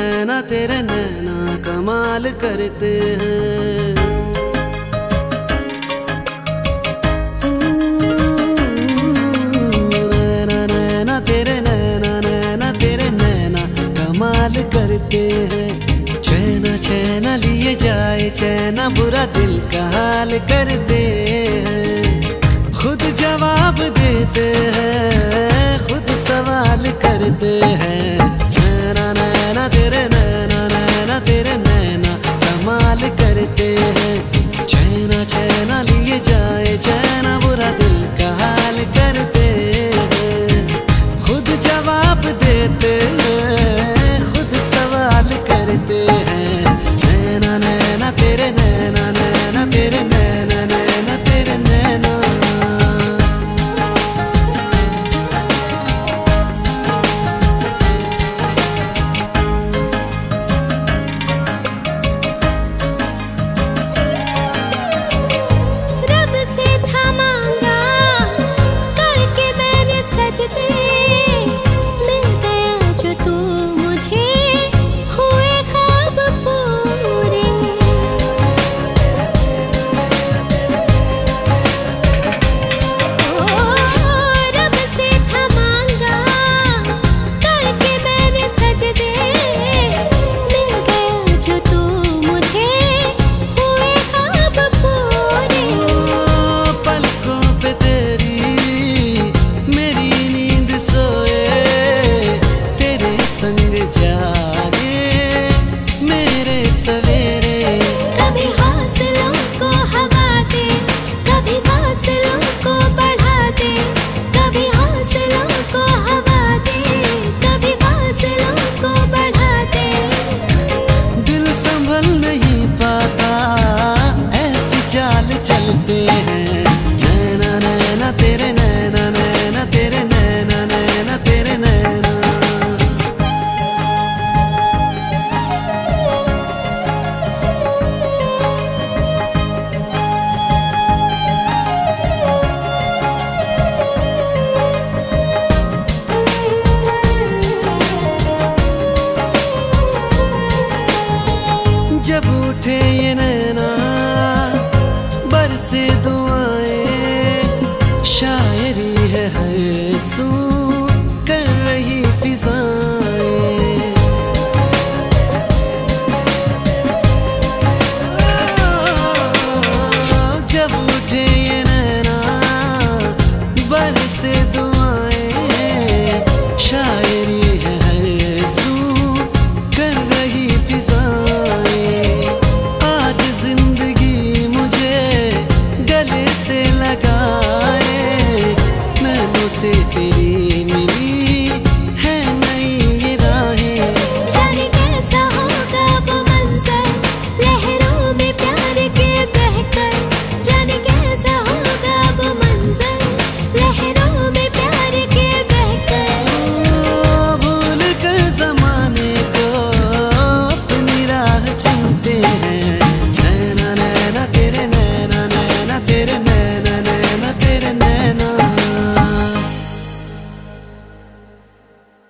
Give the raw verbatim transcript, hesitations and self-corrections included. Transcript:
नैना तेरे नैना कमाल करते हैं। नैना नैना तेरे नैना नैना तेरे नैना कमाल करते हैं। चैना चैना लिए जाए चैना बुरा दिल का हाल करते हैं। खुद जवाब देते हैं खुद सवाल करते हैं। नैना नैना तेरे नैना नैना तेरे नैना कमाल करते हैं। चैना चैना लिए जाए चैना बुरा दिल का हाल करते हैं। खुद जवाब देते हैं खुद सवाल करते हैं। नैना नैना तेरे नैना नैना तेरे नैना नैना तेरे नैना। संग जागे मेरे सवे